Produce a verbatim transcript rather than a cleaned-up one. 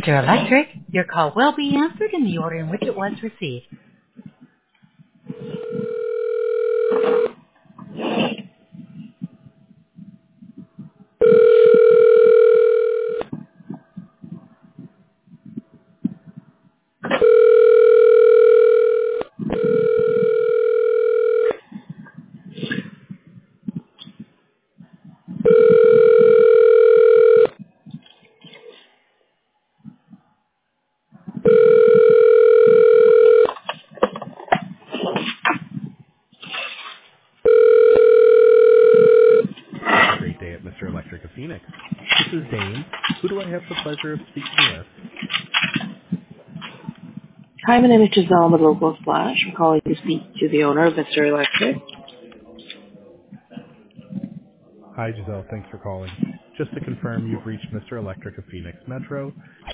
Mister Electric, your call will be answered in the order in which it was received. Great day at Mister Electric of Phoenix. This is Dane. Who do I have the pleasure of speaking with? Hi, my name is Giselle with Local Splash. I'm calling to speak to the owner of Mister Electric. Hi, Giselle. Thanks for calling. Just to confirm, you've reached Mister Electric of Phoenix Metro.